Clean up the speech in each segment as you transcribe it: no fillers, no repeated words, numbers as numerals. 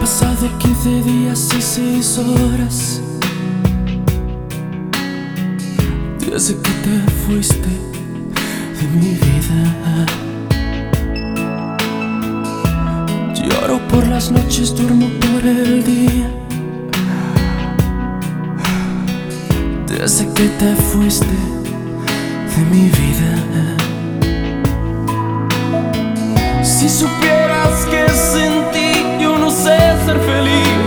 pasado 15 días y 6 horas desde que te fuiste de mi vida. Lloro por las noches, duermo por el día desde que te fuiste de mi vida. Si supieras que sin ti yo no sé ser feliz,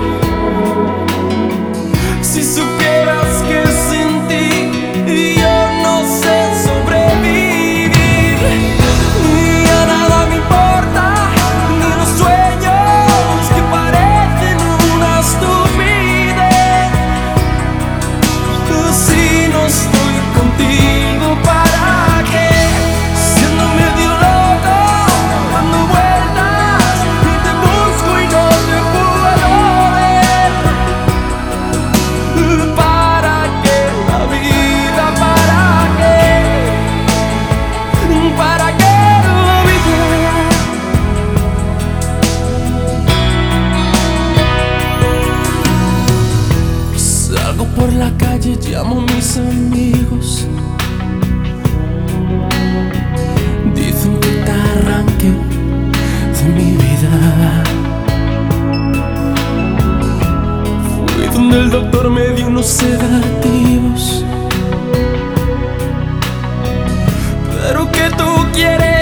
si supieras que sin ti yo no sé sobrevivir, y a nada me importa, ni los sueños que parecen una estupidez. Si no estoy contigo, ¿para qué? Siendo medio loco, dando vueltas, y te busco y no te puedo ver. ¿Para qué la vida? ¿Para qué? ¿Para qué la vida? Salgo por la calle, llamo a mis amigos, dicen que te arranque de mi vida. Fui donde el doctor me dio unos sedativos, pero ¿qué tú quieres?